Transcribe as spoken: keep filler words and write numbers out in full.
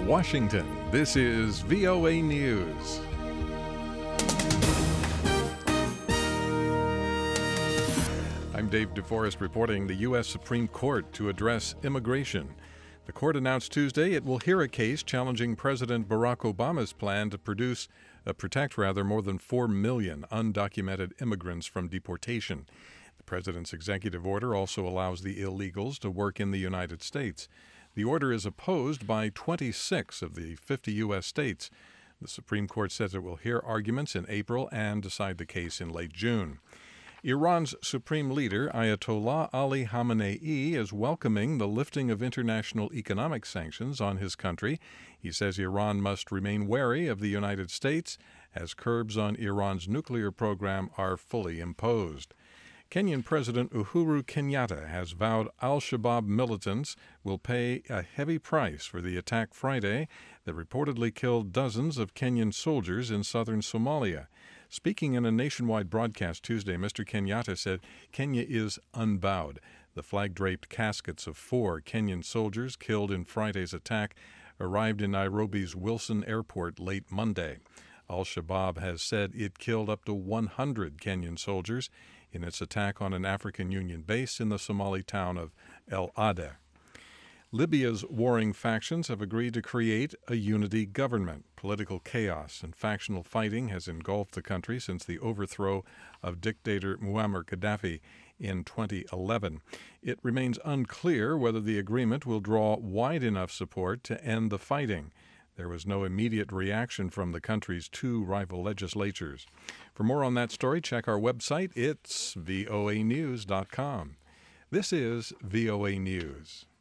Washington, this is V O A News. I'm Dave DeForest reporting the U S Supreme Court to address immigration. The court announced Tuesday it will hear a case challenging President Barack Obama's plan to produce, uh, protect rather, more than four million undocumented immigrants from deportation. The president's executive order also allows the illegals to work in the United States. The order is opposed by twenty-six of the fifty U S states. The Supreme Court says it will hear arguments in April and decide the case in late June. Iran's supreme leader, Ayatollah Ali Khamenei, is welcoming the lifting of international economic sanctions on his country. He says Iran must remain wary of the United States as curbs on Iran's nuclear program are fully imposed. Kenyan President Uhuru Kenyatta has vowed al-Shabaab militants will pay a heavy price for the attack Friday that reportedly killed dozens of Kenyan soldiers in southern Somalia. Speaking in a nationwide broadcast Tuesday, Mister Kenyatta said Kenya is unbowed. The flag-draped caskets of four Kenyan soldiers killed in Friday's attack arrived in Nairobi's Wilson Airport late Monday. Al-Shabaab has said it killed up to one hundred Kenyan soldiers in its attack on an African Union base in the Somali town of El Ade. Libya's warring factions have agreed to create a unity government. Political chaos and factional fighting has engulfed the country since the overthrow of dictator Muammar Gaddafi in twenty eleven. It remains unclear whether the agreement will draw wide enough support to end the fighting. There was no immediate reaction from the country's two rival legislatures. For more on that story, check our website. It's V O A news dot com. This is V O A News.